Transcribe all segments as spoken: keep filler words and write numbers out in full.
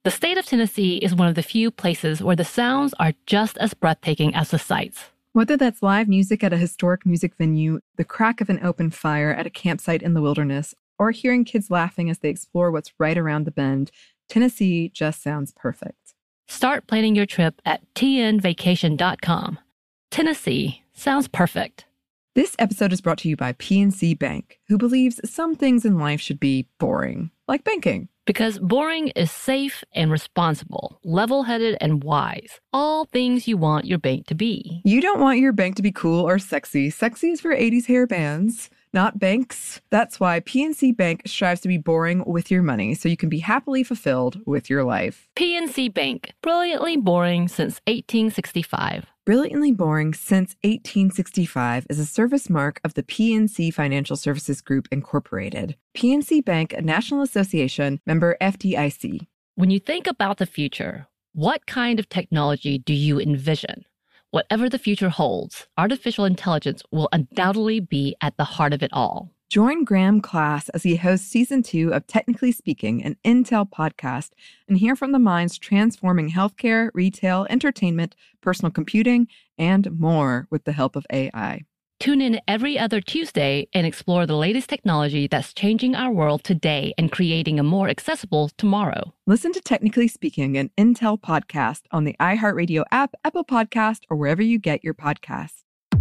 The state of Tennessee is one of the few places where the sounds are just as breathtaking as the sights. Whether that's live music at a historic music venue, the crack of an open fire at a campsite in the wilderness, or hearing kids laughing as they explore what's right around the bend, Tennessee just sounds perfect. Start planning your trip at T N vacation dot com. Tennessee sounds perfect. This episode is brought to you by P N C Bank, who believes some things in life should be boring, like banking. Because boring is safe and responsible, level-headed and wise. All things you want your bank to be. You don't want your bank to be cool or sexy. Sexy is for eighties hair bands, not banks. That's why P N C Bank strives to be boring with your money so you can be happily fulfilled with your life. P N C Bank, brilliantly boring since eighteen sixty-five. Brilliantly Boring Since eighteen sixty-five is a service mark of the P N C Financial Services Group, Incorporated. P N C Bank, a National Association, member F D I C. When you think about the future, what kind of technology do you envision? Whatever the future holds, artificial intelligence will undoubtedly be at the heart of it all. Join Graham Class as he hosts season two of Technically Speaking, an Intel podcast, and hear from the minds transforming healthcare, retail, entertainment, personal computing, and more with the help of A I. Tune in every other Tuesday and explore the latest technology that's changing our world today and creating a more accessible tomorrow. Listen to Technically Speaking, an Intel podcast on the iHeartRadio app, Apple Podcast, or wherever you get your podcasts.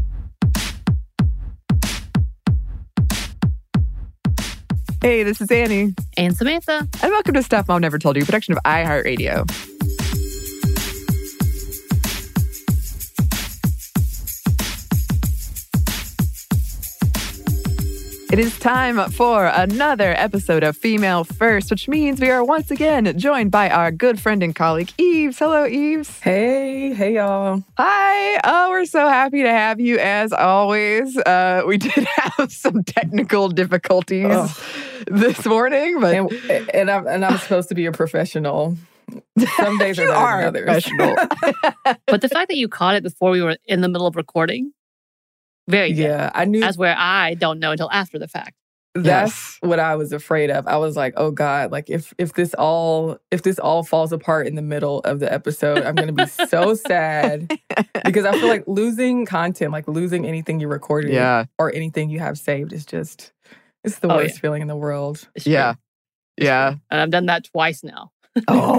Hey, this is Annie. And Samantha. And welcome to Stuff Mom Never Told You, production of iHeartRadio. It is time for another episode of Female First, which means we are once again joined by our good friend and colleague, Eves. Hello, Eves. Hey, hey, y'all. Hi. Oh, we're so happy to have you, as always. Uh, we did have some technical difficulties oh. this morning, but and, and I'm and I'm supposed to be a professional. Some days are better than others. Professional. But the fact that you caught it before we were in the middle of recording. Very good. Yeah, I knew. That's where I don't know until after the fact. That's yes. what I was afraid of. I was like, oh God, like if if this all if this all falls apart in the middle of the episode, I'm gonna be so sad. Because I feel like losing content, like losing anything you recorded yeah. or anything you have saved is just it's the oh, worst yeah. feeling in the world. It's yeah. true. Yeah. And I've done that twice now. Oh.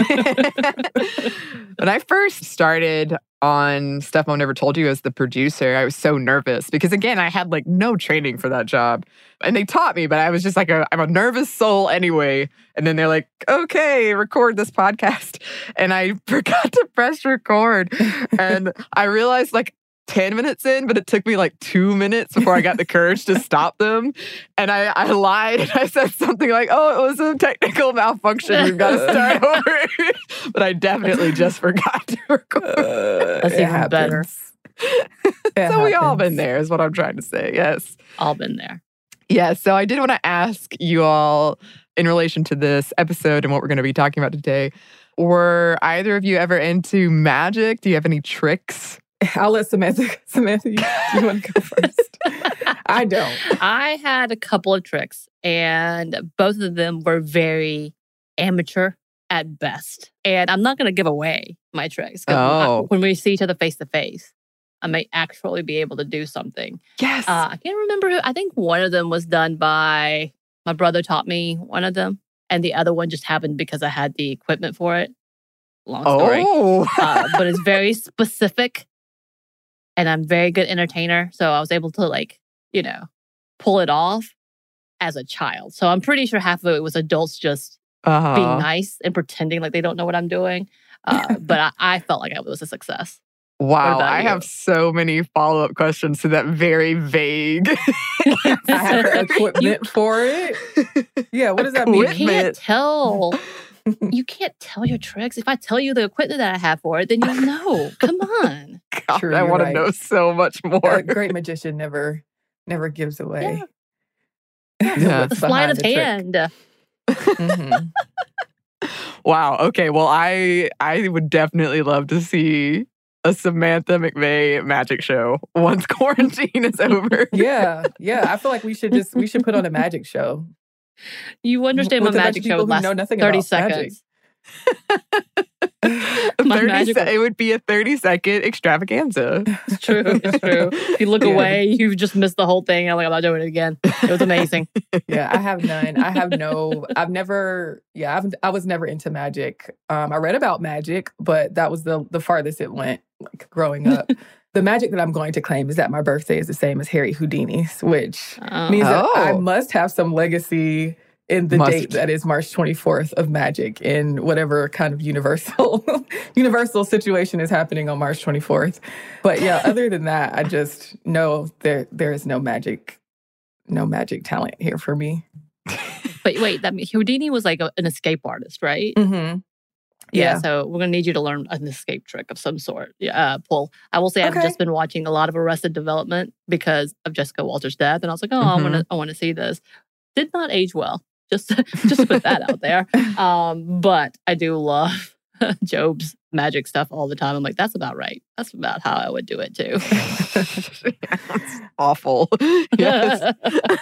When I first started on Stuff Mom Never Told You as the producer, I was so nervous because, again, I had like no training for that job. And they taught me, but I was just like, a, I'm a nervous soul anyway. And then they're like, okay, record this podcast. And I forgot to press record. And I realized like ten minutes in, but it took me like two minutes before I got the courage to stop them. And I, I lied and I said something like, oh, it was a technical malfunction. We've got to start over. But I definitely just forgot to record. Uh, That's even happens. better. It so we all happens. been there is what I'm trying to say. Yes. All been there. Yeah. So I did want to ask you all in relation to this episode and what we're going to be talking about today. Were either of you ever into magic? Do you have any tricks? I'll let Samantha, Samantha, you, you want to go first? I don't. I had a couple of tricks, and both of them were very amateur at best. And I'm not going to give away my tricks. 'Cause Oh. I- when we see each other face to face, I may actually be able to do something. Yes. Uh, I can't remember who. I think one of them was done by my brother taught me one of them, and the other one just happened because I had the equipment for it. Long story. Oh. uh, but it's very specific. And I'm a very good entertainer. So I was able to like, you know, pull it off as a child. So I'm pretty sure half of it was adults just uh-huh. being nice and pretending like they don't know what I'm doing. Uh, but I, I felt like it was a success. Wow, about I you? have so many follow-up questions to that very vague. I have equipment for it. Yeah, what does that mean? You can't tell. You can't tell your tricks. If I tell you the equipment that I have for it, then you'll know. Come on. God, True, I you're want right. to know so much more. A great magician never never gives away. Yeah. The sleight of Behind the trick. hand. Mhm. Wow. Okay. Well, I I would definitely love to see a Samantha McVeigh magic show once quarantine is over. Yeah, yeah. I feel like we should just we should put on a magic show. You understand With my a bunch magic of people show who lasts know nothing thirty about magic. seconds. My thirty magical- se- it would be a thirty second extravaganza. It's true. It's true. If you look Yeah. away, you just missed the whole thing. I'm like, I'm not doing it again. It was amazing. Yeah, I have none. I have no, I've never, yeah, I've, I was never into magic. Um, I read about magic, but that was the, the farthest it went, like growing up. The magic that I'm going to claim is that my birthday is the same as Harry Houdini's, which Oh. means that Oh. I must have some legacy in the Must. date that is March twenty-fourth of magic in whatever kind of universal universal situation is happening on March twenty-fourth. But yeah, other than that, I just know there there is no magic, no magic talent here for me. But wait, that means Houdini was like a, an escape artist, right? Mm-hmm. Yeah. Yeah. So we're gonna need you to learn an escape trick of some sort. Yeah, uh, Paul. I will say I've Okay. just been watching a lot of Arrested Development because of Jessica Walter's death, and I was like, oh, I Mhm. want to, I want to see this. Did not age well. Just, just to put that out there. Um, but I do love Job's magic stuff all the time. I'm like, that's about right. That's about how I would do it too. That's awful. Yes.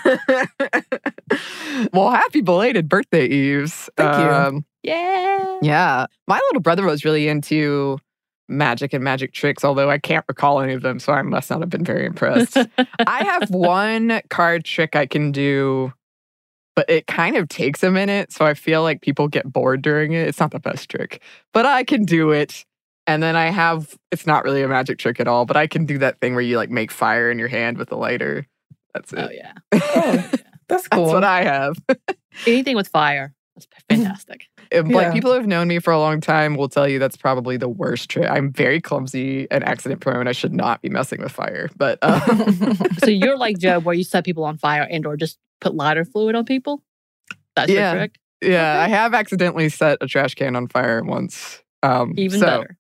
Well, happy belated birthday, Eves. Thank you. Um, Yeah. Yeah. My little brother was really into magic and magic tricks, although I can't recall any of them, so I must not have been very impressed. I have one card trick I can do, but it kind of takes a minute, so I feel like people get bored during it. It's not the best trick, but I can do it. And then I have, it's not really a magic trick at all, but I can do that thing where you like make fire in your hand with a lighter. That's it. Oh yeah. Oh, that's cool. That's what I have. Anything with fire. That's fantastic. If, Like Yeah. people who have known me for a long time will tell you that's probably the worst trick. I'm very clumsy and accident prone. I should not be messing with fire. But um, So you're like Job, where you set people on fire and or just put lighter fluid on people. That's Yeah. your trick. yeah, Okay. I have accidentally set a trash can on fire once. Um, Even so. better.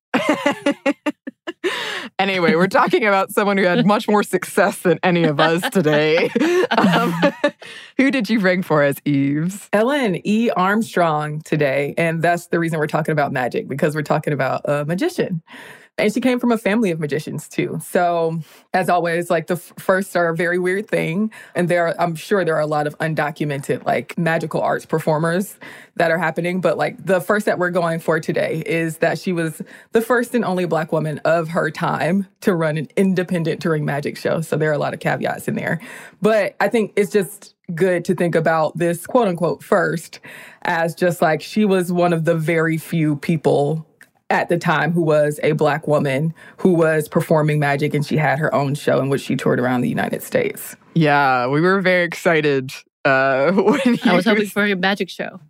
Anyway, we're talking about someone who had much more success than any of us today. Um, who did you bring for us, Eves? Ellen E. Armstrong today. And that's the reason we're talking about magic, because we're talking about a magician. And she came from a family of magicians too. So, as always, like the f- firsts are a very weird thing. And there are, I'm sure there are a lot of undocumented, like magical arts performers that are happening. But like the first that we're going for today is that she was the first and only Black woman of her time to run an independent touring magic show. So there are a lot of caveats in there. But I think it's just good to think about this quote unquote first as just like she was one of the very few people at the time who was a Black woman who was performing magic, and she had her own show in which she toured around the United States. Yeah, we were very excited uh, when I was you- hoping for a magic show.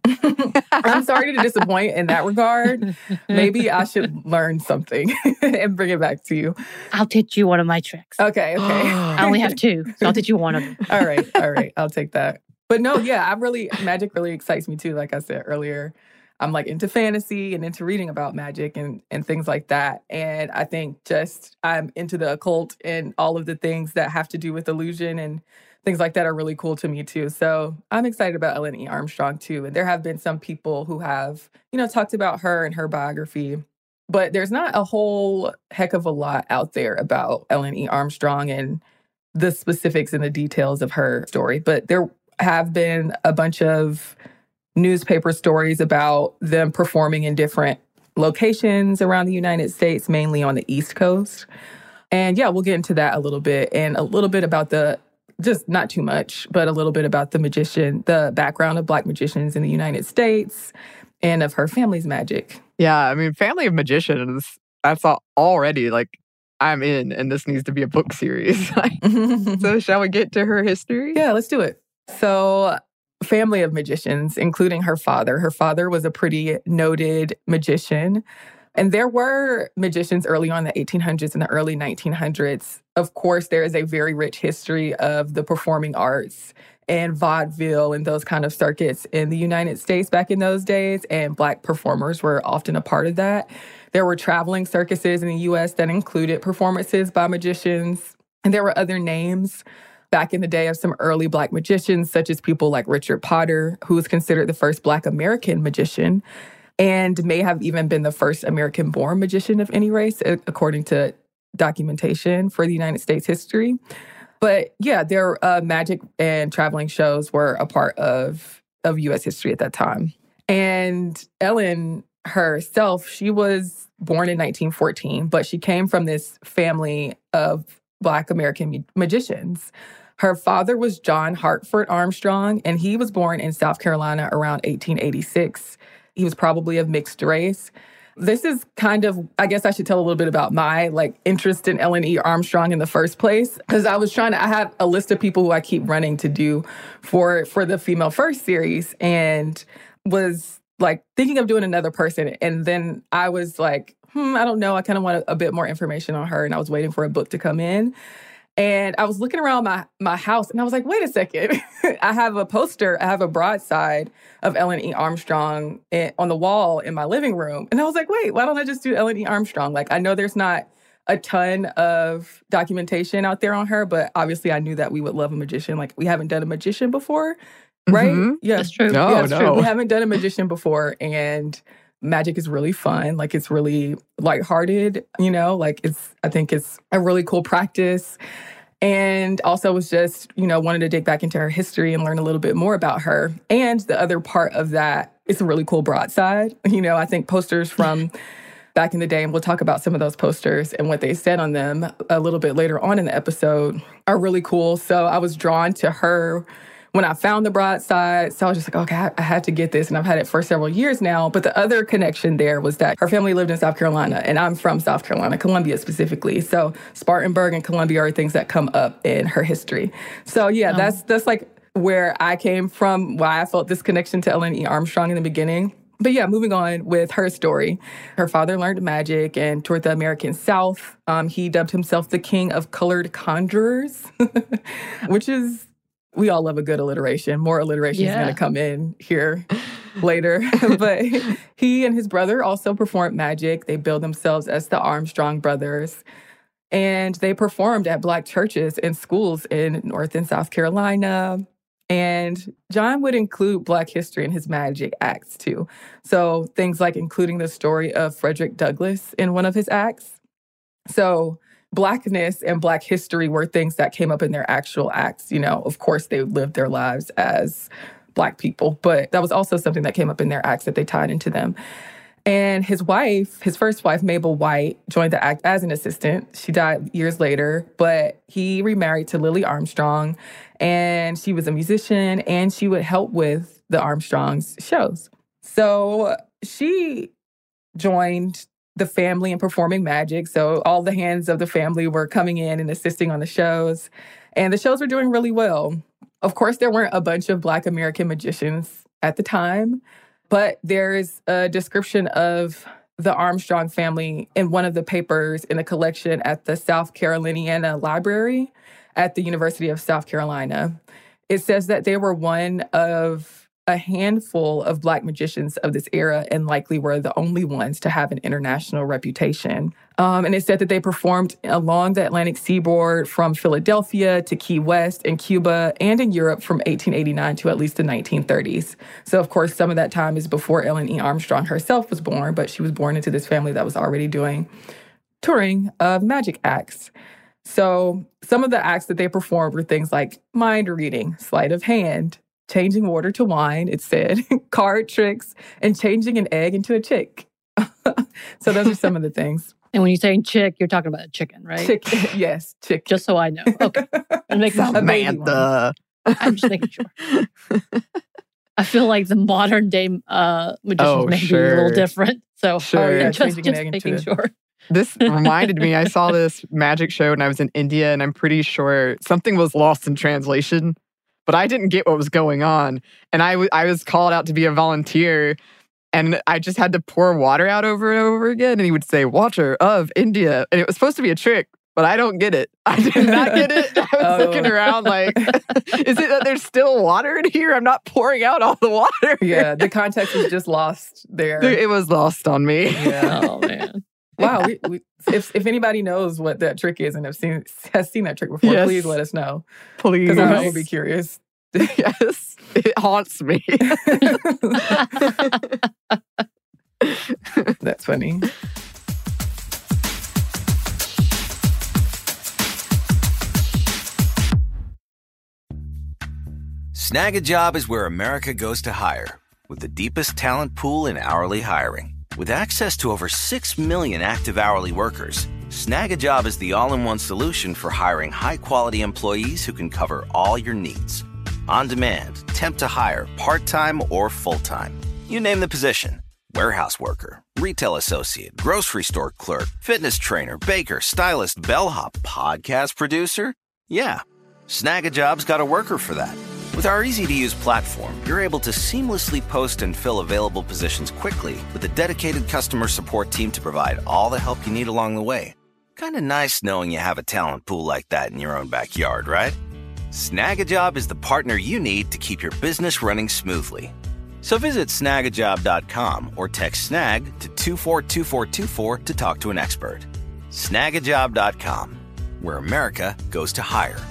I'm sorry to disappoint in that regard. Maybe I should learn something and bring it back to you. I'll teach you one of my tricks. Okay, okay. I only have two, so I'll teach you one of them. all right, all right. I'll take that. But no, yeah, I really, magic really excites me too. Like I said earlier, I'm like into fantasy and into reading about magic and, and things like that. And I think just I'm into the occult and all of the things that have to do with illusion and things like that are really cool to me too. So I'm excited about Ellen E. Armstrong too. And there have been some people who have, you know, talked about her and her biography. But there's not a whole heck of a lot out there about Ellen E. Armstrong and the specifics and the details of her story. But there have been a bunch of newspaper stories about them performing in different locations around the United States, mainly on the East Coast. And yeah, we'll get into that a little bit and a little bit about the, just not too much, but a little bit about the magician, the background of Black magicians in the United States and of her family's magic. Yeah, I mean, Family of Magicians, that's all, already like, I'm in, and this needs to be a book series. So shall we get to her history? Yeah, let's do it. So, family of magicians, including her father. Her father was a pretty noted magician. And there were magicians early on in the eighteen hundreds and the early nineteen hundreds. Of course, there is a very rich history of the performing arts and vaudeville and those kind of circuits in the United States back in those days. And Black performers were often a part of that. There were traveling circuses in the U S that included performances by magicians. And there were other names back in the day of some early Black magicians, such as people like Richard Potter, who was considered the first Black American magician and may have even been the first American-born magician of any race, according to documentation for the United States history. But yeah, their uh, magic and traveling shows were a part of, of U S history at that time. And Ellen herself, she was born in nineteen fourteen, but she came from this family of Black American ma- magicians. Her father was John Hartford Armstrong, and he was born in South Carolina around eighteen eighty-six. He was probably of mixed race. This is kind of, I guess I should tell a little bit about my like interest in Ellen E. Armstrong in the first place. Because I was trying to, I have a list of people who I keep running to do for, for the Female First series, and was like thinking of doing another person. And then I was like, hmm, I don't know. I kind of want a, a bit more information on her. And I was waiting for a book to come in. And I was looking around my, my house, and I was like, wait a second. I have a poster, I have a broadside of Ellen E. Armstrong in, on the wall in my living room. And I was like, wait, why don't I just do Ellen E. Armstrong? Like, I know there's not a ton of documentation out there on her, but obviously I knew that we would love a magician. Like, we haven't done a magician before, right? Mm-hmm. Yeah, that's true. No, yeah, that's no. true. We haven't done a magician before, and magic is really fun. Like, it's really lighthearted, you know, like it's, I think it's a really cool practice. And also was just, you know, wanted to dig back into her history and learn a little bit more about her. And the other part of that, it's a really cool broadside. You know, I think posters from back in the day, and we'll talk about some of those posters and what they said on them a little bit later on in the episode, are really cool. So I was drawn to her when I found the broadside. So I was just like, okay, I had to get this. And I've had it for several years now. But the other connection there was that her family lived in South Carolina, and I'm from South Carolina, Columbia specifically. So Spartanburg and Columbia are things that come up in her history. So yeah, oh. that's that's like where I came from, why I felt this connection to Ellen E. Armstrong in the beginning. But yeah, moving on with her story. Her father learned magic and toured the American South. Um, he dubbed himself the king of colored conjurers, which is, we all love a good alliteration. More alliteration yeah. is going to come in here later. But he and his brother also performed magic. They billed themselves as the Armstrong Brothers. And they performed at Black churches and schools in North and South Carolina. And John would include Black history in his magic acts, too. So things like including the story of Frederick Douglass in one of his acts. So Blackness and Black history were things that came up in their actual acts. You know, of course, they lived their lives as Black people, but that was also something that came up in their acts that they tied into them. And his wife, his first wife, Mabel White, joined the act as an assistant. She died years later, but he remarried to Lily Armstrong, and she was a musician, and she would help with the Armstrongs' shows. So she joined the family in performing magic. So all the hands of the family were coming in and assisting on the shows. And the shows were doing really well. Of course, there weren't a bunch of Black American magicians at the time, but there's a description of the Armstrong family in one of the papers in a collection at the South Caroliniana Library at the University of South Carolina. It says that they were one of a handful of Black magicians of this era, and likely were the only ones to have an international reputation. Um, and it said that they performed along the Atlantic seaboard from Philadelphia to Key West in Cuba and in Europe from eighteen eighty-nine to at least the nineteen thirties. So, of course, some of that time is before Ellen E. Armstrong herself was born, but she was born into this family that was already doing touring of magic acts. So some of the acts that they performed were things like mind reading, sleight of hand, changing water to wine, it said, card tricks, and changing an egg into a chick. So those are some of the things. And when you say chick, you're talking about a chicken, right? Chicken, yes, chicken. Just so I know. Okay. I'm making sure. Samantha. I'm just making sure. I feel like the modern day uh, magicians Oh, may sure. be a little different. So Sure. Oh, yeah, just, changing an just egg into making a- sure. This reminded me, I saw this magic show when I was in India, and I'm pretty sure something was lost in translation, but I didn't get what was going on. And I, w- I was called out to be a volunteer, and I just had to pour water out over and over again. And he would say, water of India. And it was supposed to be a trick, but I don't get it. I did not get it. I was Oh. looking around like, is it that there's still water in here? I'm not pouring out all the water. Yeah, the context was just lost there. It was lost on me. Yeah. Oh, man. Wow. We, we, if if anybody knows what that trick is and have seen has seen that trick before, Yes. please let us know. Please. Because I will be curious. Yes, it haunts me. That's funny. Snag a Job is where America goes to hire, with the deepest talent pool in hourly hiring. With access to over six million active hourly workers, Snag a Job is the all-in-one solution for hiring high-quality employees who can cover all your needs. On demand, temp to hire, part-time or full-time. You name the position. Warehouse worker, retail associate, grocery store clerk, fitness trainer, baker, stylist, bellhop, podcast producer. Yeah, Snag a Job's got a worker for that. With our easy-to-use platform, you're able to seamlessly post and fill available positions quickly with a dedicated customer support team to provide all the help you need along the way. Kind of nice knowing you have a talent pool like that in your own backyard, right? Snag a Job is the partner you need to keep your business running smoothly. So visit snag a job dot com or text snag to two four two four two four to talk to an expert. snag a job dot com, where America goes to hire.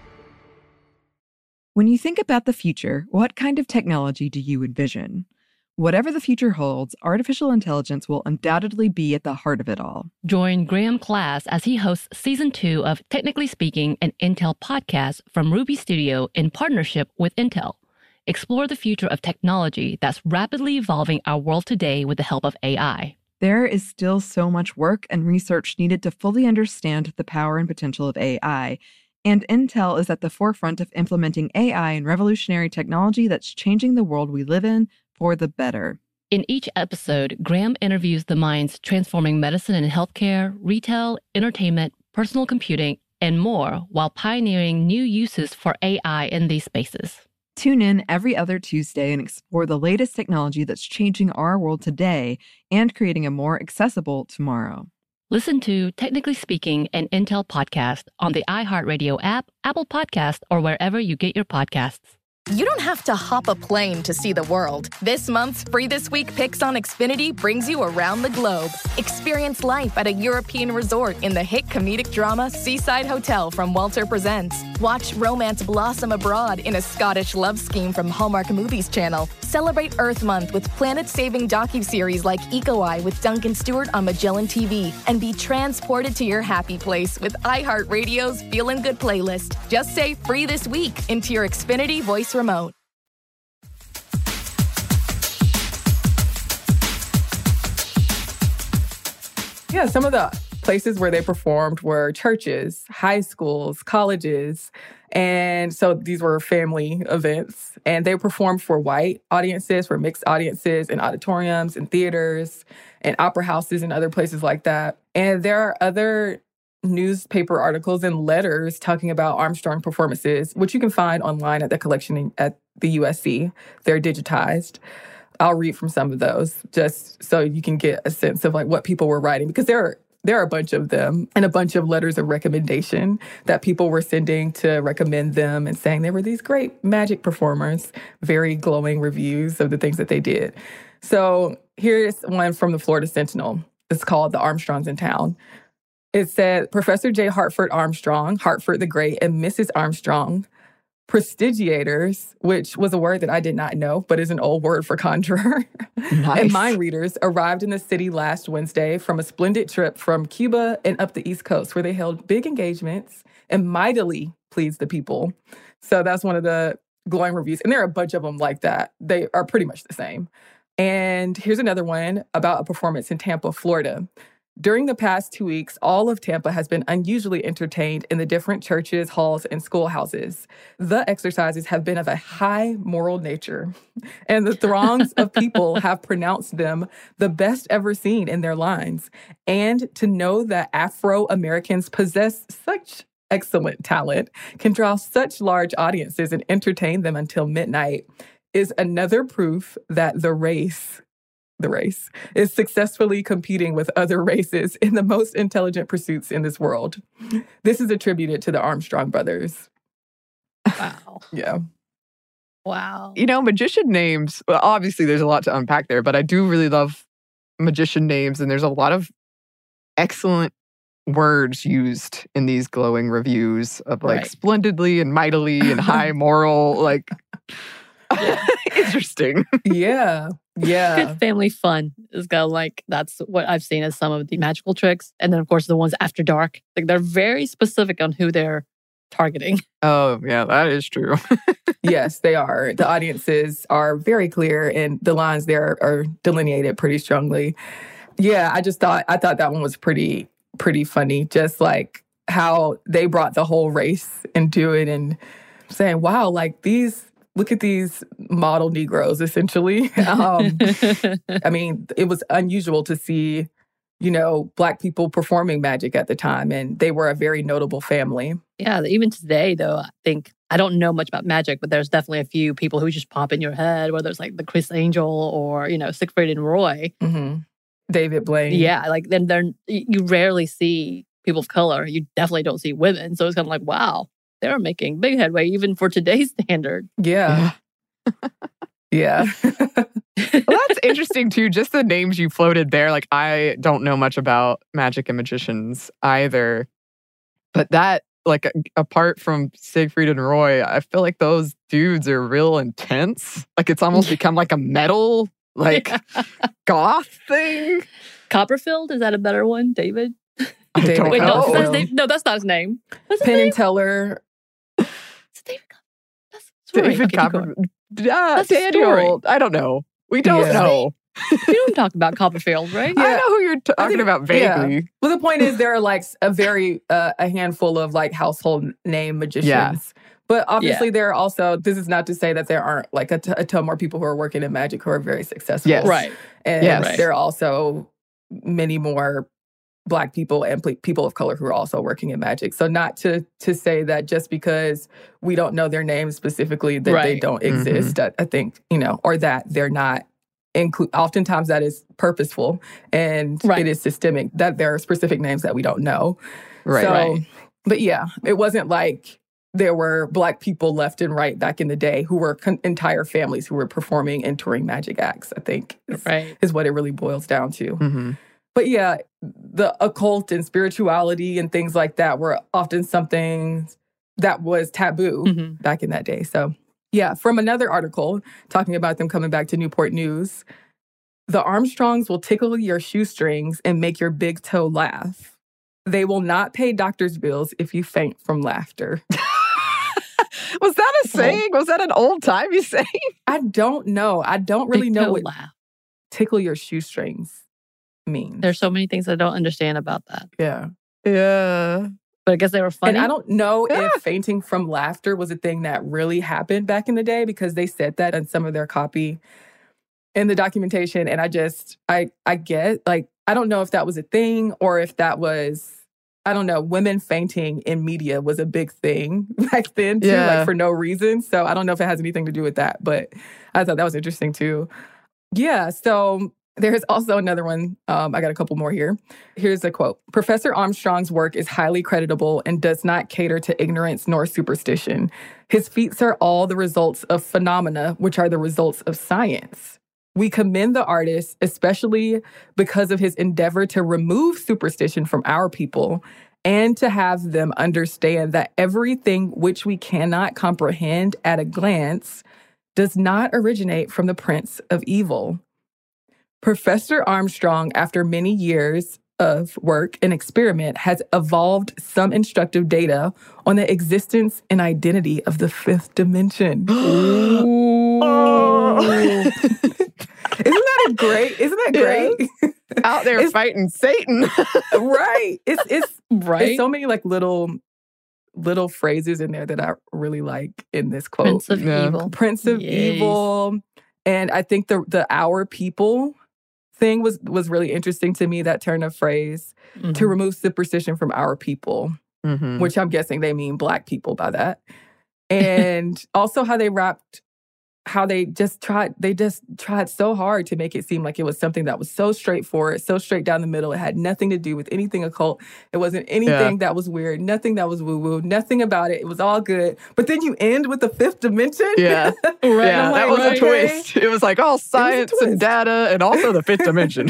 When you think about the future, what kind of technology do you envision? Whatever the future holds, artificial intelligence will undoubtedly be at the heart of it all. Join Graham Class as he hosts Season two of Technically Speaking, an Intel podcast from Ruby Studio in partnership with Intel. Explore the future of technology that's rapidly evolving our world today with the help of A I. There is still so much work and research needed to fully understand the power and potential of A I, and Intel is at the forefront of implementing A I and revolutionary technology that's changing the world we live in for the better. In each episode, Graham interviews the minds transforming medicine and healthcare, retail, entertainment, personal computing, and more, while pioneering new uses for A I in these spaces. Tune in every other Tuesday and explore the latest technology that's changing our world today and creating a more accessible tomorrow. Listen to Technically Speaking, an Intel podcast on the iHeartRadio app, Apple Podcasts, or wherever you get your podcasts. You don't have to hop a plane to see the world. This month's Free This Week Picks on Xfinity brings you around the globe. Experience life at a European resort in the hit comedic drama Seaside Hotel from Walter Presents. Watch romance blossom abroad in a Scottish love scheme from Hallmark Movies Channel. Celebrate Earth Month with planet-saving docuseries like Eco Eye with Duncan Stewart on Magellan T V. And be transported to your happy place with iHeartRadio's Feelin' Good playlist. Just say Free This Week into your Xfinity voice remote. Yeah, some of the places where they performed were churches, high schools, colleges. And so these were family events. And they performed for white audiences, for mixed audiences, in auditoriums, in theaters, and opera houses, and other places like that. And there are other newspaper articles and letters talking about Armstrong performances, which you can find online at the collection at the U S C. They're digitized. I'll read from some of those just so you can get a sense of like what people were writing, because there are there are a bunch of them and a bunch of letters of recommendation that people were sending to recommend them and saying they were these great magic performers, very glowing reviews of the things that they did. So here's one from the Florida Sentinel. It's called The Armstrongs in Town. It said, Professor J. Hartford Armstrong, Hartford the Great, and Missus Armstrong, prestigiators, which was a word that I did not know, but is an old word for conjurer, Nice. and mind readers, arrived in the city last Wednesday from a splendid trip from Cuba and up the East Coast, where they held big engagements and mightily pleased the people. So that's one of the glowing reviews. And there are a bunch of them like that. They are pretty much the same. And here's another one about a performance in Tampa, Florida. During the past two weeks, all of Tampa has been unusually entertained in the different churches, halls, and schoolhouses. The exercises have been of a high moral nature, and the throngs of people have pronounced them the best ever seen in their lines. And to know that Afro-Americans possess such excellent talent, can draw such large audiences and entertain them until midnight, is another proof that the race the race, is successfully competing with other races in the most intelligent pursuits in this world. This is attributed to the Armstrong brothers. Wow. Yeah. Wow. You know, magician names, well, obviously there's a lot to unpack there, but I do really love magician names, and there's a lot of excellent words used in these glowing reviews of like Right. splendidly and mightily and high moral, like interesting. Yeah. Yeah. Good family fun is kind of like, that's what I've seen as some of the magical tricks. And then, of course, the ones after dark. Like, they're very specific on who they're targeting. Oh, yeah, that is true. Yes, they are. The audiences are very clear and the lines there are delineated pretty strongly. Yeah, I just thought I thought that one was pretty pretty funny. Just like how they brought the whole race into it and saying, wow, like these, look at these model Negroes, essentially. Um, I mean, it was unusual to see, you know, Black people performing magic at the time, and they were a very notable family. Yeah, even today, though, I think, I don't know much about magic, but there's definitely a few people who just pop in your head, whether it's like the Chris Angel or, you know, Siegfried and Roy. Mm-hmm. David Blaine. Yeah, like then they're, you rarely see people of color. You definitely don't see women. So it's kind of like, wow, they're making big headway even for today's standard. Yeah. Yeah. Well, that's interesting too. Just the names you floated there. Like, I don't know much about magic and magicians either. But that, like, a- apart from Siegfried and Roy, I feel like those dudes are real intense. Like, it's almost become like a metal, like, goth thing. Copperfield, is that a better one, David? I David don't Wait, no, know. that's Copperfield. his name. No, that's not his name. What's his Penn name? and Teller. It's David Copperfield. That's sorry. David Okay, keep Copper. going. Yeah, That's the Daniel. I don't know. We don't Yeah. know. You don't talk about Copperfield, right? Yeah. I know who you're talking think- about yeah. vaguely. Well, the point is there are like a very, uh, a handful of like household name magicians. Yeah. But obviously there are also, this is not to say that there aren't like a, t- a ton more people who are working in magic who are very successful. Yes. Right. And Yes. Right. there are also many more Black people and ple- people of color who are also working in magic. So not to to say that just because we don't know their names specifically that they Right. don't Mhm. exist. I, I think, you know, or that they're not include. Oftentimes that is purposeful and Right. it is systemic, that there are specific names that we don't know. Right. So, right. But yeah, it wasn't like there were Black people left and right back in the day who were con- entire families who were performing and touring magic acts, I think is, Right. is what it really boils down to. hmm But yeah, the occult and spirituality and things like that were often something that was taboo Mhm. back in that day. So yeah, from another article talking about them coming back to Newport News, the Armstrongs will tickle your shoestrings and make your big toe laugh. They will not pay doctor's bills if you faint from laughter. Was that a saying? Was that an old timey saying? I don't know. I don't really Big know toe what laugh. tickle your shoestrings means. There's so many things I don't understand about that. yeah. Yeah. But I guess they were funny. And I don't know Yeah. if fainting from laughter was a thing that really happened back in the day because they said that in some of their copy in the documentation. And I just, I, I get, like, I don't know if that was a thing or if that was, I don't know, women fainting in media was a big thing back then too, Yeah. like for no reason. So I don't know if it has anything to do with that, but I thought that was interesting too. Yeah, so there's also another one. Um, I got a couple more here. Here's a quote. Professor Armstrong's work is highly creditable and does not cater to ignorance nor superstition. His feats are all the results of phenomena, which are the results of science. We commend the artist, especially because of his endeavor to remove superstition from our people and to have them understand that everything which we cannot comprehend at a glance does not originate from the prince of evil. Professor Armstrong, after many years of work and experiment, has evolved some instructive data on the existence and identity of the fifth dimension. Oh. Isn't that a great? Isn't that great? Out there It's- fighting Satan. Right. It's it's right? it's so many like little little phrases in there that I really like in this quote. Prince of Yeah. Evil. Prince of Yes. Evil. And I think the the our people thing was was really interesting to me, that turn of phrase, Mhm. to remove superstition from our people, Mhm. which I'm guessing they mean Black people by that. And also how they wrapped, how they just tried, they just tried so hard to make it seem like it was something that was so straightforward, so straight down the middle. It had nothing to do with anything occult. It wasn't anything that was weird, nothing that was woo-woo, nothing about it. It was all good. But then you end with the fifth dimension? Yeah. Right. Yeah, I'm that like, was a okay. twist. It was like all science and twist. data and also the fifth dimension.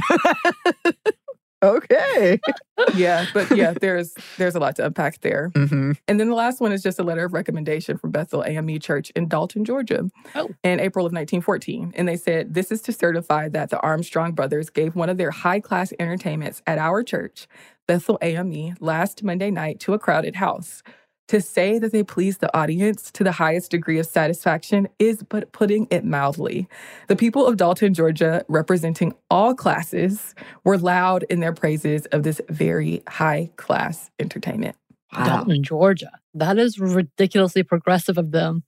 Okay. Yeah, but yeah, there's there's a lot to unpack there. hmm And then the last one is just a letter of recommendation from Bethel A M E Church in Dalton, Georgia, Oh. in April of nineteen fourteen. And they said, this is to certify that the Armstrong brothers gave one of their high-class entertainments at our church, Bethel A M E, last Monday night to a crowded house. To say that they pleased the audience to the highest degree of satisfaction is but putting it mildly. The people of Dalton, Georgia, representing all classes, were loud in their praises of this very high-class entertainment. Wow. Dalton, Georgia. That is ridiculously progressive of them.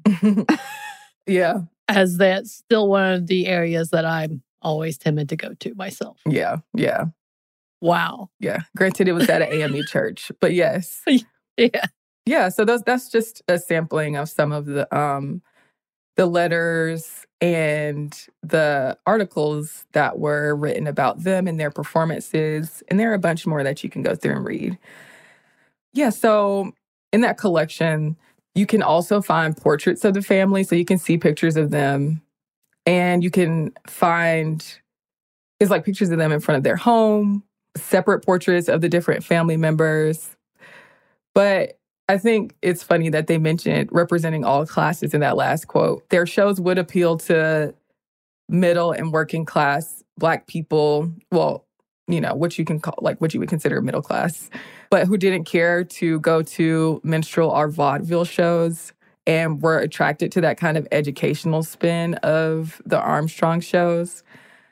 Yeah. As that's still one of the areas that I'm always timid to go to myself. Yeah. Yeah. Wow. Yeah. Granted, it was at an A M E church, but yes. Yeah. Yeah, so those, that's just a sampling of some of the um, the letters and the articles that were written about them and their performances. And there are a bunch more that you can go through and read. Yeah, so in that collection, you can also find portraits of the family. So you can see pictures of them. And you can find, it's like pictures of them in front of their home, separate portraits of the different family members. But I think it's funny that they mentioned representing all classes in that last quote. Their shows would appeal to middle and working class Black people, well, you know, what you can call, like what you would consider middle class, but who didn't care to go to minstrel or vaudeville shows and were attracted to that kind of educational spin of the Armstrong shows.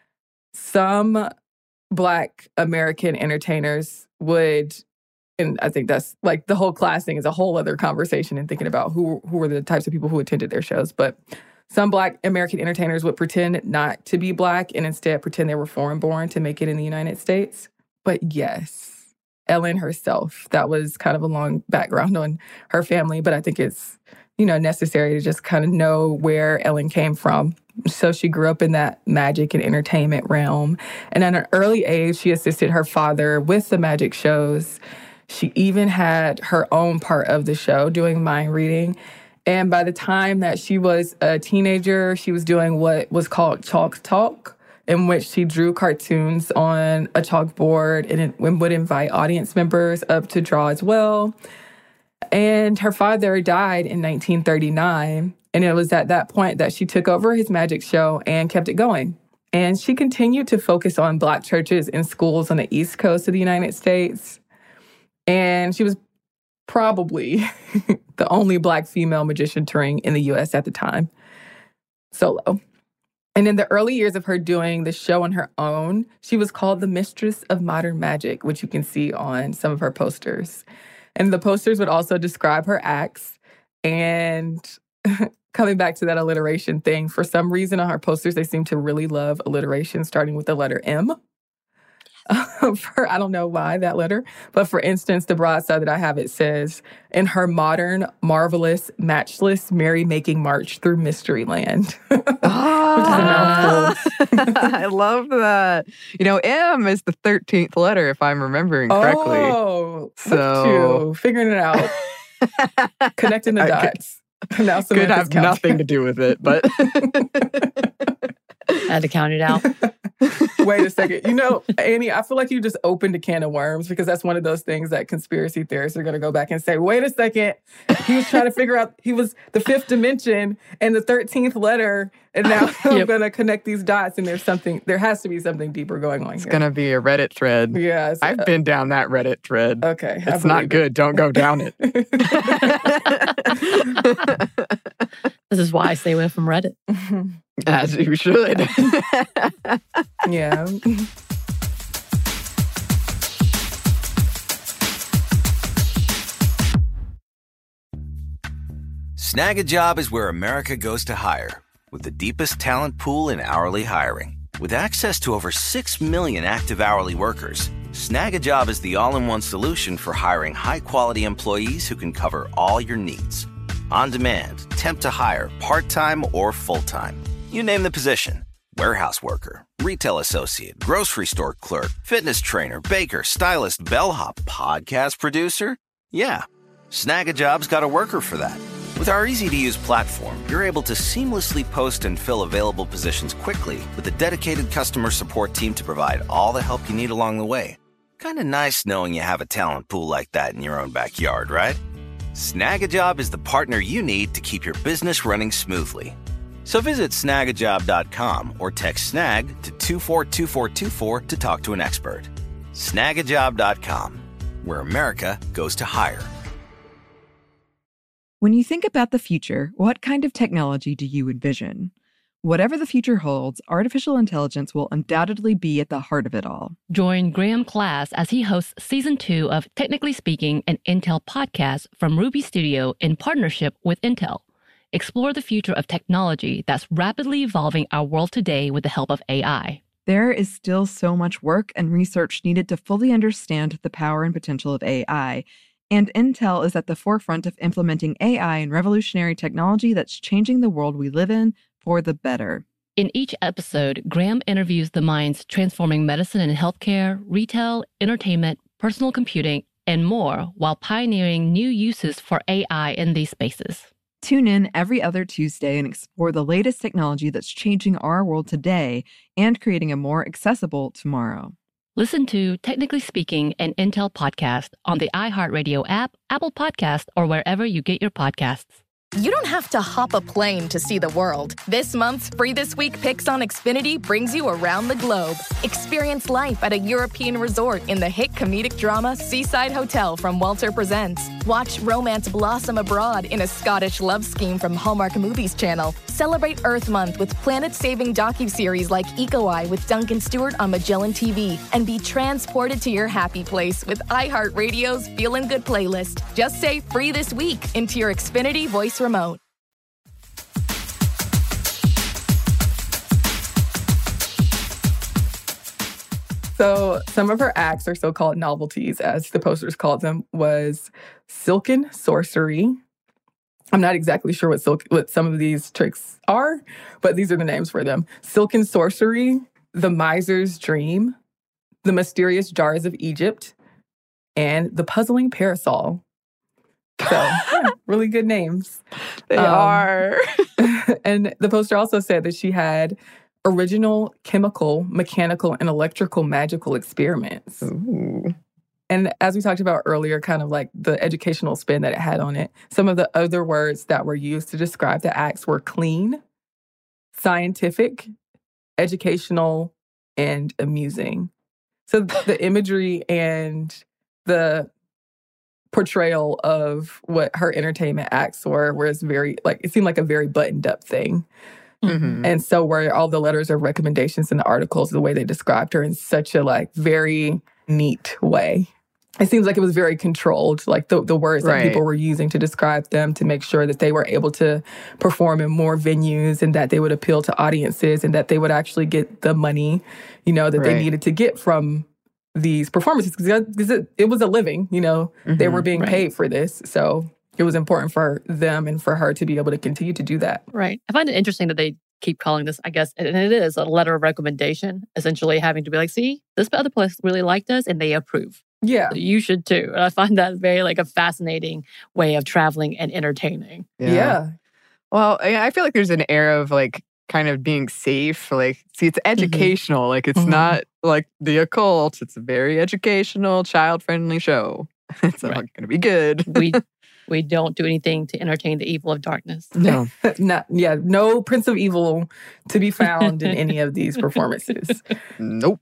Some Black American entertainers would, and I think that's like the whole class thing is a whole other conversation and thinking about who who were the types of people who attended their shows. But some Black American entertainers would pretend not to be Black and instead pretend they were foreign born to make it in the United States. But yes, Ellen herself, that was kind of a long background on her family, but I think it's, you know, necessary to just kind of know where Ellen came from. So she grew up in that magic and entertainment realm. And at an early age, she assisted her father with the magic shows. She even had her own part of the show doing mind reading. And by the time that she was a teenager, she was doing what was called chalk talk, in which she drew cartoons on a chalkboard and, it, and would invite audience members up to draw as well. And her father died in nineteen thirty-nine. And it was at that point that she took over his magic show and kept it going. And she continued to focus on Black churches and schools on the East Coast of the United States. And she was probably the only Black female magician touring in the U S at the time, solo. And in the early years of her doing the show on her own, she was called the Mistress of Modern Magic, which you can see on some of her posters. And the posters would also describe her acts. And coming back to that alliteration thing, for some reason on her posters, they seem to really love alliteration, starting with the letter M. For, I don't know why that letter, but for instance, the broadside that I have, it says, in her modern, marvelous, matchless, merry-making march through Mystery Land. Ah, I love that. You know, M is the thirteenth letter, if I'm remembering correctly. Oh, so look at you, figuring it out. Connecting the dots. Now could have counting. nothing to do with it, but I had to count it out. Wait a second. You know, Annie, I feel like you just opened a can of worms because that's one of those things that conspiracy theorists are going to go back and say, wait a second. He was trying to figure out, he was the fifth dimension and the thirteenth letter. And now I'm Yep. going to connect these dots and there's something, there has to be something deeper going on it's here. going to be a Reddit thread. Yeah. it's- I've been down that Reddit thread. Okay. I It's not believe good. Don't go down it. This is why I stay away from Reddit. it. As you should. Yeah. Snag a Job is where America goes to hire, with the deepest talent pool in hourly hiring. With access to over six million active hourly workers, Snag a Job is the all-in-one solution for hiring high-quality employees who can cover all your needs. On demand, temp to hire, part-time or full-time. You name the position. Warehouse worker, retail associate, grocery store clerk, fitness trainer, baker, stylist, bellhop, podcast producer. Yeah, Snag a Job's got a worker for that. With our easy-to-use platform, you're able to seamlessly post and fill available positions quickly with a dedicated customer support team to provide all the help you need along the way. Kind of nice knowing you have a talent pool like that in your own backyard, right? Snag a Job is the partner you need to keep your business running smoothly. So visit snag a job dot com or text snag to two four two four two four to talk to an expert. snag a job dot com, where America goes to hire. When you think about the future, what kind of technology do you envision? Whatever the future holds, artificial intelligence will undoubtedly be at the heart of it all. Join Graham Class as he hosts season two of Technically Speaking, an Intel podcast from Ruby Studio in partnership with Intel. Explore the future of technology that's rapidly evolving our world today with the help of A I. There is still so much work and research needed to fully understand the power and potential of A I, and Intel is at the forefront of implementing A I and revolutionary technology that's changing the world we live in for the better. In each episode, Graham interviews the minds transforming medicine and healthcare, retail, entertainment, personal computing, and more while pioneering new uses for A I in these spaces. Tune in every other Tuesday and explore the latest technology that's changing our world today and creating a more accessible tomorrow. Listen to Technically Speaking, an Intel podcast on the iHeartRadio app, Apple Podcast, or wherever you get your podcasts. You don't have to hop a plane to see the world. This month's Free This Week Picks on Xfinity brings you around the globe. Experience life at a European resort in the hit comedic drama Seaside Hotel from Walter Presents. Watch romance blossom abroad in a Scottish love scheme from Hallmark Movies Channel. Celebrate Earth Month with planet-saving docuseries like Eco Eye with Duncan Stewart on Magellan T V. And be transported to your happy place with iHeartRadio's Feelin' Good playlist. Just say Free This Week into your Xfinity voice remote. So some of her acts, or so-called novelties, as the posters called them, was silken sorcery. I'm not exactly sure what silk, what some of these tricks are, but these are the names for them. Silken sorcery, the miser's dream, the mysterious jars of Egypt, and the puzzling parasol. So, yeah, really good names. They um, are. And the poster also said that she had original chemical, mechanical, and electrical magical experiments. Ooh. And as we talked about earlier, kind of like the educational spin that it had on it, some of the other words that were used to describe the acts were clean, scientific, educational, and amusing. So the imagery and the portrayal of what her entertainment acts were was very, like, it seemed like a very buttoned up thing. Mm-hmm. And so were all the letters of recommendations in the articles, the way they described her in such a, like, very neat way. It seems like it was very controlled, like the, the words right. that people were using to describe them to make sure that they were able to perform in more venues and that they would appeal to audiences and that they would actually get the money, you know, that right. they needed to get from these performances. Because it, it was a living, you know, mm-hmm. they were being right. paid for this. So it was important for them and for her to be able to continue to do that. Right. I find it interesting that they keep calling this, I guess, and it is a letter of recommendation, essentially having to be like, see, this other place really liked us and they approve. Yeah. So you should too. And I find that very like a fascinating way of traveling and entertaining. Yeah. yeah. Well, I feel like there's an air of like kind of being safe. Like, see, it's educational. Mm-hmm. Like, it's mm-hmm. not like the occult. It's a very educational, child-friendly show. It's right. not going to be good. we we don't do anything to entertain the evil of darkness. No. Not, yeah, no Prince of Evil to be found in any of these performances. Nope.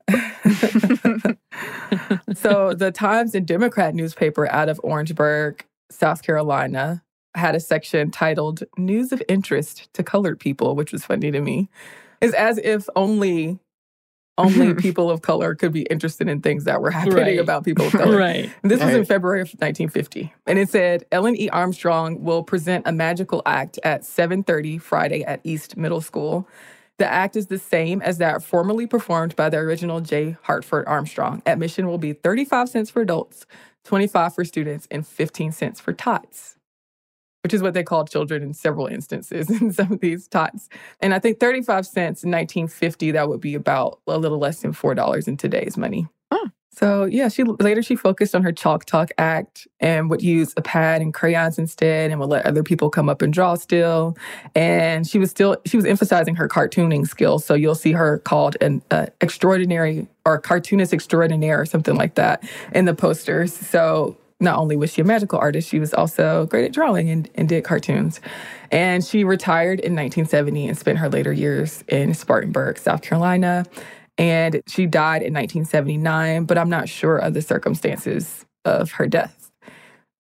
So the Times and Democrat newspaper out of Orangeburg, South Carolina, had a section titled News of Interest to Colored People, which was funny to me. It's as if only only people of color could be interested in things that were happening right. about people of color. Right. And this was right. in February of nineteen fifty. And it said, Ellen E. Armstrong will present a magical act at seven thirty Friday at East Middle School. The act is the same as that formerly performed by the original J. Hartford Armstrong. Admission will be thirty-five cents for adults, twenty-five for students, and fifteen cents for tots, which is what they called children in several instances in some of these tots. And I think thirty-five cents in nineteen fifty, that would be about a little less than four dollars in today's money. Oh. So yeah, she later she focused on her chalk talk act and would use a pad and crayons instead and would let other people come up and draw still. And she was still, she was emphasizing her cartooning skills. So you'll see her called an uh, extraordinary or cartoonist extraordinaire or something like that in the posters. So not only was she a magical artist, she was also great at drawing and, and did cartoons. And she retired in nineteen seventy and spent her later years in Spartanburg, South Carolina. And she died in nineteen seventy-nine, but I'm not sure of the circumstances of her death.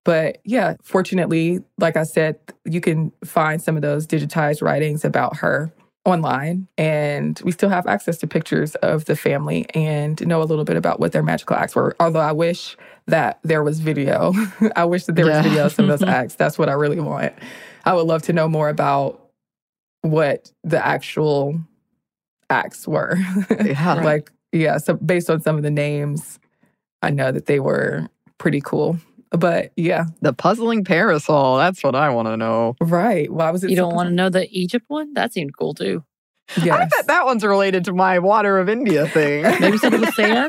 But yeah, fortunately, like I said, you can find some of those digitized writings about her online. And we still have access to pictures of the family and know a little bit about what their magical acts were. Although I wish that there was video. I wish that there Yeah. was video of some of those acts. That's what I really want. I would love to know more about what the actual acts were. Yeah. Like, yeah, so based on some of the names, I know that they were pretty cool. But yeah, The puzzling parasol. That's what I want to know. right. Why was it? You so don't want to know the Egypt one? That seemed cool too. bizarre? I Yes. bet that one's related to my Water of India thing. Maybe some of the sand?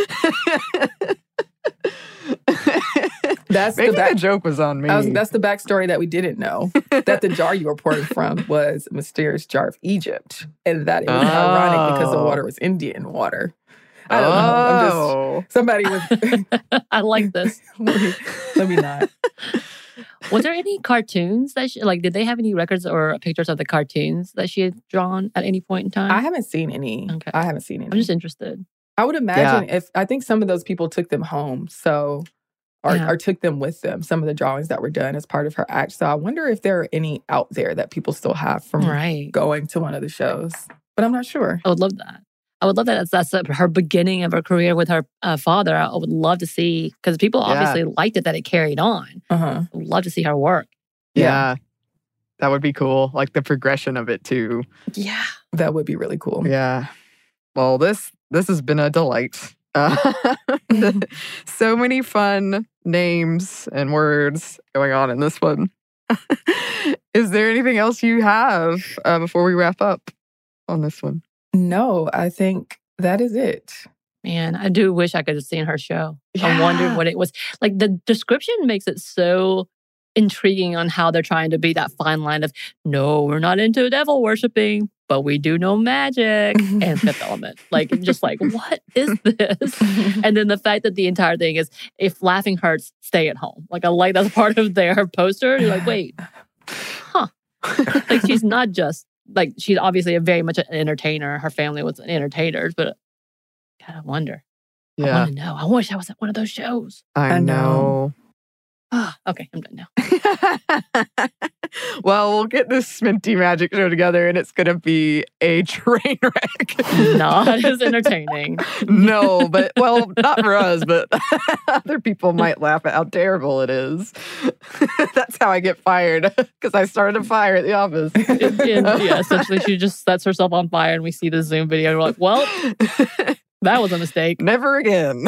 That's Maybe the back- the joke was on me. I was, that's the backstory that we didn't know. That the jar you were pouring from was a mysterious jar of Egypt. And that it was ironic because the Oh. water was Indian water. I don't know. I'm just, Oh. somebody was, I like this. let, me, let me not. Was there any cartoons that she, like, did they have any records or pictures of the cartoons that she had drawn at any point in time? I haven't seen any. Okay. I haven't seen any. I'm just interested. I would imagine if, I think some of those people took them home. So, or, Yeah. or took them with them, some of the drawings that were done as part of her act. So I wonder if there are any out there that people still have from Right. going to one of the shows. But I'm not sure. I would love that. I would love that. That's, that's uh, her beginning of her career with her uh, father. I would love to see, because people Yeah. obviously liked it that it carried on. Uh-huh. I would love to see her work. Yeah. That would be cool. Like the progression of it too. Yeah. That would be really cool. Yeah. Well, this this has been a delight. Uh, so many fun names and words going on in this one. Is there anything else you have uh, before we wrap up on this one? No, I think that is it. Man, I do wish I could have seen her show. I wondered Yeah. what it was. Like the description makes it so intriguing on how they're trying to be that fine line of, no, we're not into devil worshiping, but we do know magic and Fifth Element. Like, just like, what is this? And then the fact that the entire thing is, if laughing hurts, stay at home. Like, I like that's part of their poster. You're like, wait, huh. Like, she's not just, like, she's obviously a very much an entertainer. Her family was entertainers, but I kind of wonder. I Yeah, want to know. I wish I was at one of those shows. I, I know. know. Ah, okay, I'm done now. Well, we'll get this Sminty magic show together and it's going to be a train wreck. Not as entertaining. No, but, well, not for us, but other people might laugh at how terrible it is. That's how I get fired, because I started a fire at the office. And, and, yeah, essentially, she just sets herself on fire, and we see the Zoom video, and we're like, well, that was a mistake. Never again.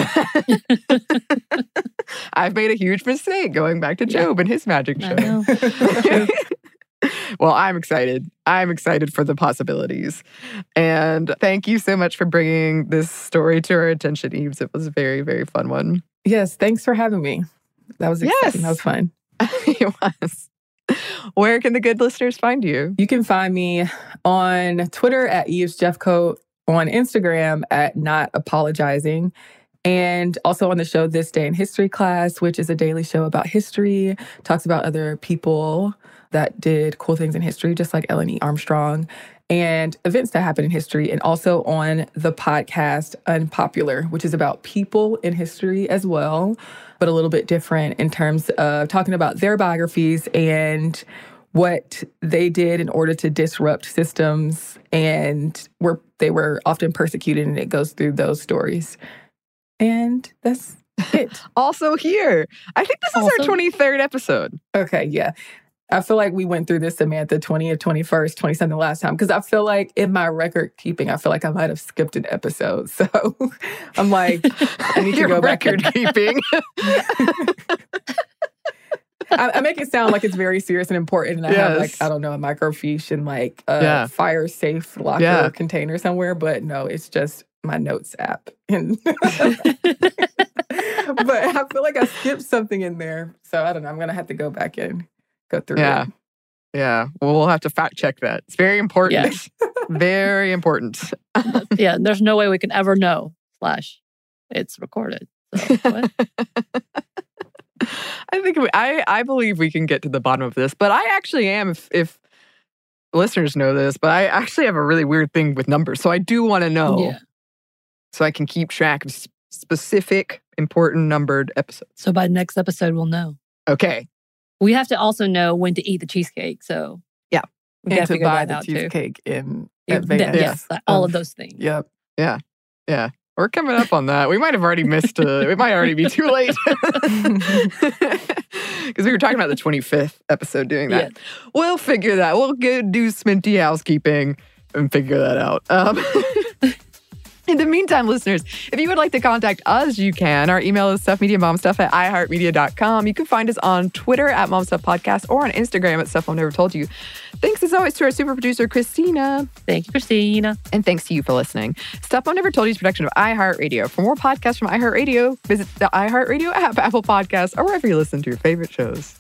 I've made a huge mistake going back to Yeah. Job and his magic I show. know. Well, I'm excited. I'm excited for the possibilities. And thank you so much for bringing this story to our attention, Eves. It was a very, very fun one. Yes, thanks for having me. That was exciting. Yes. That was fun. It was. Where can the good listeners find you? You can find me on Twitter at Eves Jeffcoat, on Instagram at Not Apologizing, and also on the show This Day in History Class, which is a daily show about history, talks about other people that did cool things in history, just like Ellen E. Armstrong, and events that happened in history, and also on the podcast Unpopular, which is about people in history as well, but a little bit different in terms of talking about their biographies and what they did in order to disrupt systems, and were they were often persecuted, and it goes through those stories. And that's it. Also here. I think this is Also- our twenty-third episode. Okay, yeah. I feel like we went through this, Samantha, twentieth, twenty-first, twenty-something last time, because I feel like in my record keeping, I feel like I might have skipped an episode. So I'm like, I need to Your go back and- record keeping. I, I make it sound like it's very serious and important, and I have like, Yes. I don't know, a microfiche and like a Yeah. fire safe locker Yeah. container somewhere, but no, it's just my notes app. And but I feel like I skipped something in there. So I don't know. I'm gonna have to go back and go through Yeah. it. Yeah. Well, we'll have to fact check that. It's very important. Yes. Very important. Yeah, there's no way we can ever know. Slash, it's recorded. So, what? I think we, I I believe we can get to the bottom of this, but I actually am. If, if listeners know this, but I actually have a really weird thing with numbers, so I do want to know, Yeah. so I can keep track of s- specific, important numbered episodes. So by next episode, we'll know. Okay. We have to also know when to eat the cheesecake. So Yeah. we And got to to figure buy that the out too. cheesecake in Yeah, advance. Yes, all of of- those things. Yep. Yeah. Yeah. We're coming up on that. We might have already missed, uh, it might already be too late. Because we were talking about the twenty-fifth episode doing that. Yes. We'll figure that. We'll go do Sminty housekeeping and figure that out. Um, in the meantime, listeners, if you would like to contact us, you can. Our email is stuffmediamomstuff at iheartmedia dot com. You can find us on Twitter at momstuffpodcast or on Instagram at Stuff Mom Never Told You. Thanks as always to our super producer, Christina. Thank you, Christina. And thanks to you for listening. Stuff Mom Never Told You is a production of iHeartRadio. For more podcasts from iHeartRadio, visit the iHeartRadio app, Apple Podcasts, or wherever you listen to your favorite shows.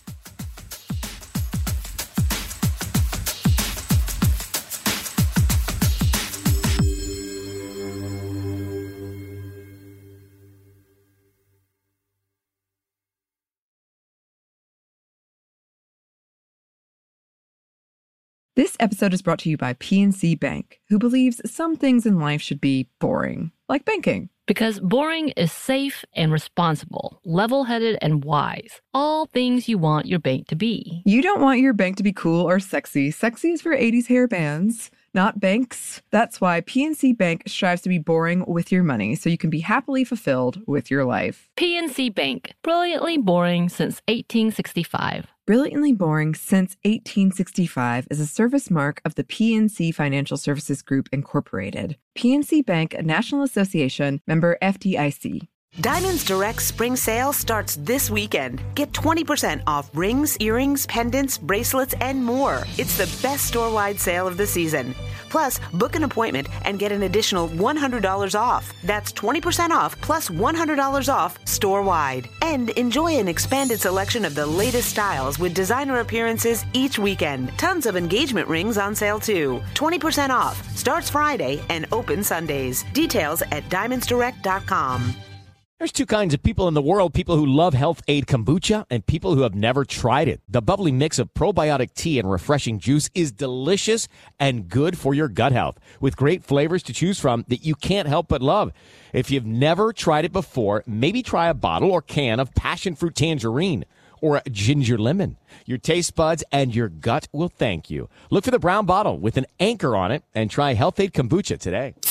This episode is brought to you by P N C Bank, who believes some things in life should be boring, like banking. Because boring is safe and responsible, level-headed and wise. All things you want your bank to be. You don't want your bank to be cool or sexy. Sexy is for eighties hair bands, not banks. That's why P N C Bank strives to be boring with your money so you can be happily fulfilled with your life. P N C Bank, brilliantly boring since eighteen sixty-five. Brilliantly Boring Since eighteen sixty-five is a service mark of the P N C Financial Services Group, Incorporated. P N C Bank, a National Association, member F D I C. Diamonds Direct Spring Sale starts this weekend. Get twenty percent off rings, earrings, pendants, bracelets, and more. It's the best store-wide sale of the season. Plus, book an appointment and get an additional one hundred dollars off. That's twenty percent off plus one hundred dollars off store-wide. And enjoy an expanded selection of the latest styles with designer appearances each weekend. Tons of engagement rings on sale too. twenty percent off. Starts Friday and open Sundays. Details at diamonds direct dot com. There's two kinds of people in the world, people who love Health Aid Kombucha and people who have never tried it. The bubbly mix of probiotic tea and refreshing juice is delicious and good for your gut health, with great flavors to choose from that you can't help but love. If you've never tried it before, maybe try a bottle or can of passion fruit tangerine or ginger lemon. Your taste buds and your gut will thank you. Look for the brown bottle with an anchor on it and try Health Aid Kombucha today.